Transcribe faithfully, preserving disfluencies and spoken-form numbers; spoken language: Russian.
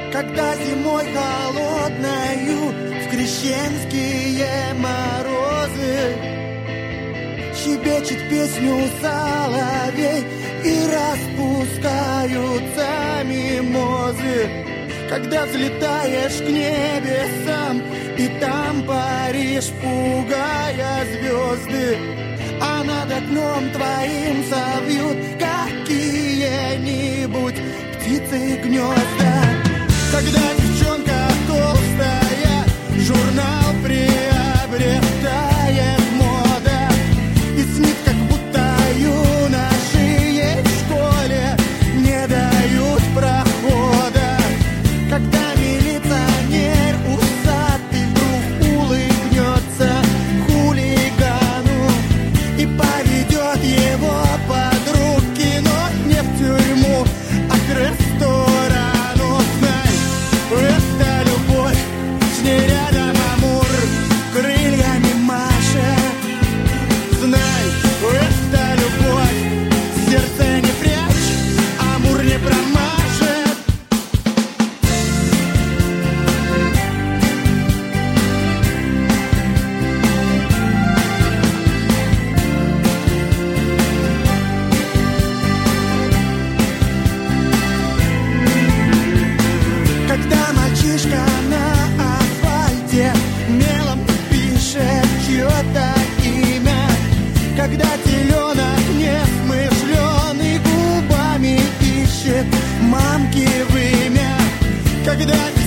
Когда зимой холодною в крещенские морозы щебечет песню соловей и распускаются мимозы. Когда взлетаешь к небесам и там паришь, пугая звезды, а над окном твоим совьют какие-нибудь птицы гнезда. Когда девчонка толстая журнал приобретает мода и снит, как будто юноши в школе не дают прохода. Когда милиционер усатый вдруг улыбнется хулигану и поведет его под руки, но не в тюрьму, а к ресторану. Знай, это любовь, с ней рядом Амур крыльями машет. Знай, это любовь, сердце не прячь, Амур не промажет. Когда мальчишка на асфальте мелом пишет чье-то имя, когда теленок несмышленый губами ищет мамки вымя, когда